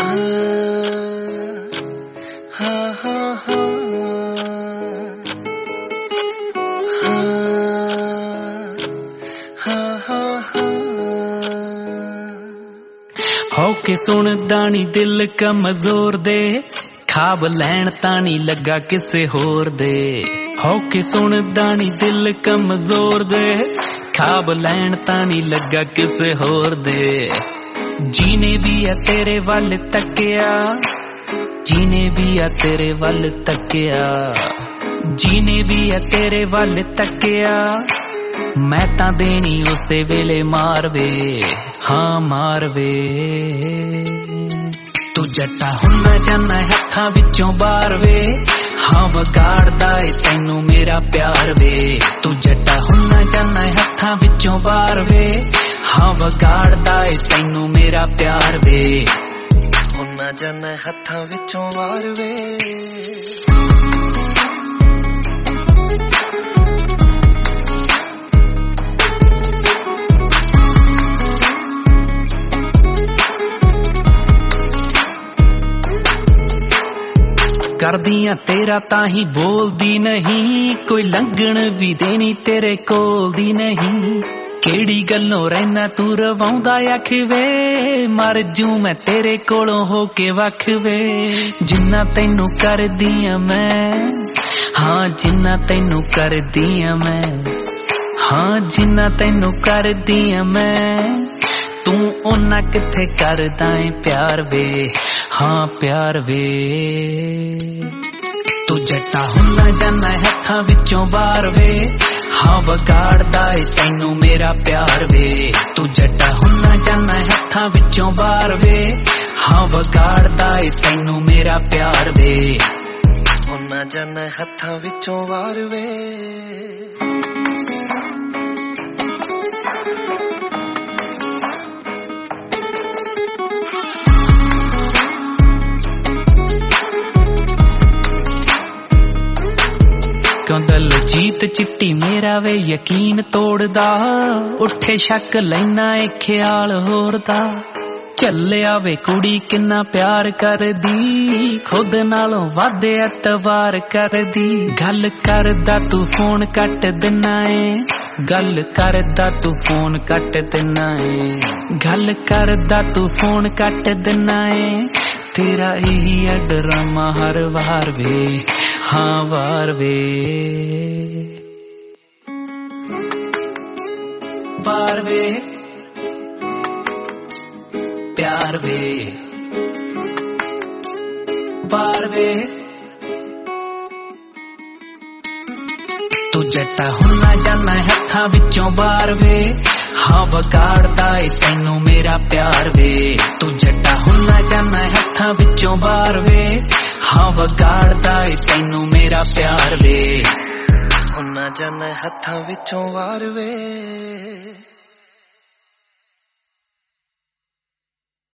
हो के सुनदा नी दिल कमजोर दे, खाब लैन तां नी लगा किसे होर दे। हो के सुनदा नी दिल कमजोर दे, खाब लैन तां नी लगा किसे होर दे। जीने भी आ तेरे वल तकिया, जीने भी आ तेरे वल तकिया, जीने भी आ तेरे वल तकिया। मैं तां देनी उसे वेले मार वे, हाँ मार वे। तू जट्टा हुन्ना जाना हत्थां विचों बाहर वे, हाँ वगाड़दा ए तैनू मेरा प्यार वे। तू जट्टा हुन्ना जाना हत्थां विचों बाहर वे, हाँ वगाड़दा ए तैनू मेरा प्यार वे। हुन्ना जाना हत्थां विचों बाहर वे। करदियां तेरा ताही बोलदी नहीं, कोई लंघन भी देनी तेरे कोल दी नहीं। केड़ी गल्लों रहना तू रवाउंदा अख वे, मर जू मैं तेरे कोलों हो के वख वे। जिन्ना तैनू कर दियां मैं, हाँ जिन्ना तैनू कर दियां मैं, हाँ जिन्ना तैनू कर दियां मैं। तू ओना किथे करदा ऐ प्यार वे, हाँ प्यार वे। तू जट्टा हुन्ना जाना हत्थां विचों बाहर वे, हाँ वगाड़दा ए तैनू मेरा प्यार वे। तू जट्टा हुन्ना जाना हत्थां विचों बाहर वे, हाँ वगाड़दा ए तैनू मेरा प्यार वे। हुन्ना जाना हत्थां विचों बाहर वे। क्यों दलजीत चिट्टी मेरा वे यकीन तोड़दा, उठे शक लैना ए ख्याल होर दा। चलिया वे कुड़ी किन्ना प्यार कर दी, खुद नालों वादे एतबार कर दी। गल करदा तू फोन कट देना है, गल करदा तू फोन कट देना है, गल करदा तू फोन कट देना है। तेरा यही ड्रामा हर वार वे, हाँ वार वे। वार वे प्यार वे, वार वे। तू जट्टा हुन्ना जाना हत्थां विचों बाहर वे, हाँ वगाड़दा ए तैनू मेरा प्यार वे। तू जट्टा हुन्ना जाना हत्थां विचों बाहर वे, हाँ वगाड़दा ए तैनू मेरा प्यार वे। हुन्ना जाना हत्थां विचों बाहर वे।